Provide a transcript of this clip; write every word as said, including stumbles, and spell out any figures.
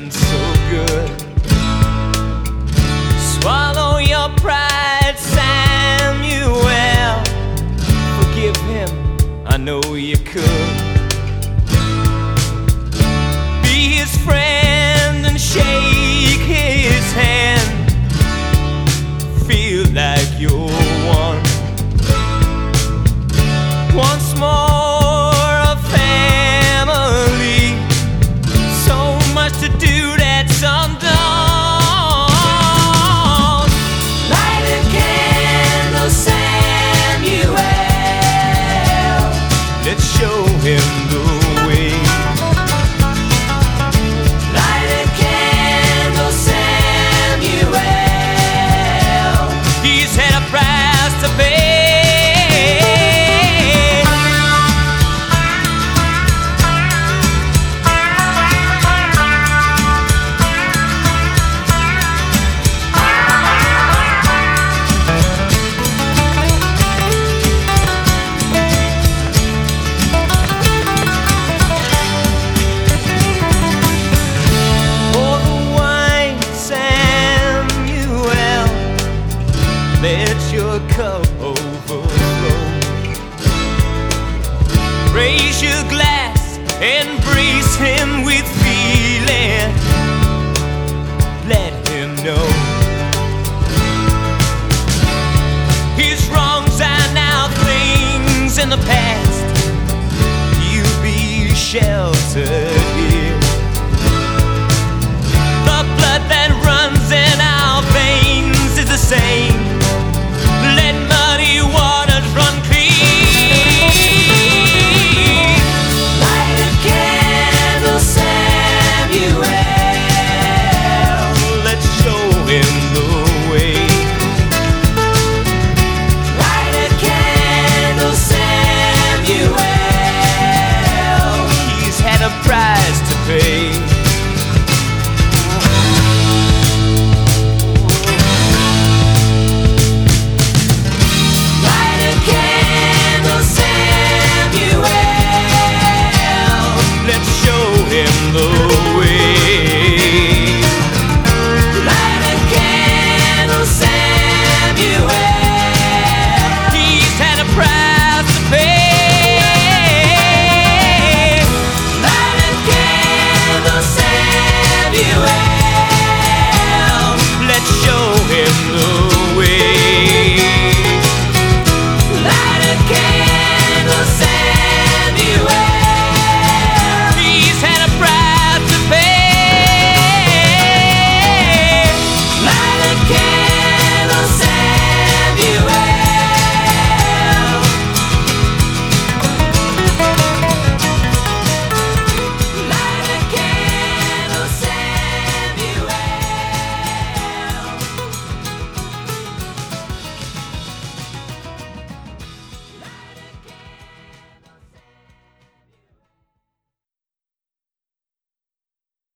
been so good. Swallow your pride, Samuel. Forgive him, I know you could. Be his friend and shake his hand. Feel like you're one. Once more a family. So much to do that's undone. Light a candle, Samuel. Let's show him the way. Light a candle, Samuel. He's had a price to pay. Let your cup overflow. Raise your glass, embrace him with feeling. Let him know his wrongs are now things in the past. You'll be sheltered here. The blood that runs in our veins is the same.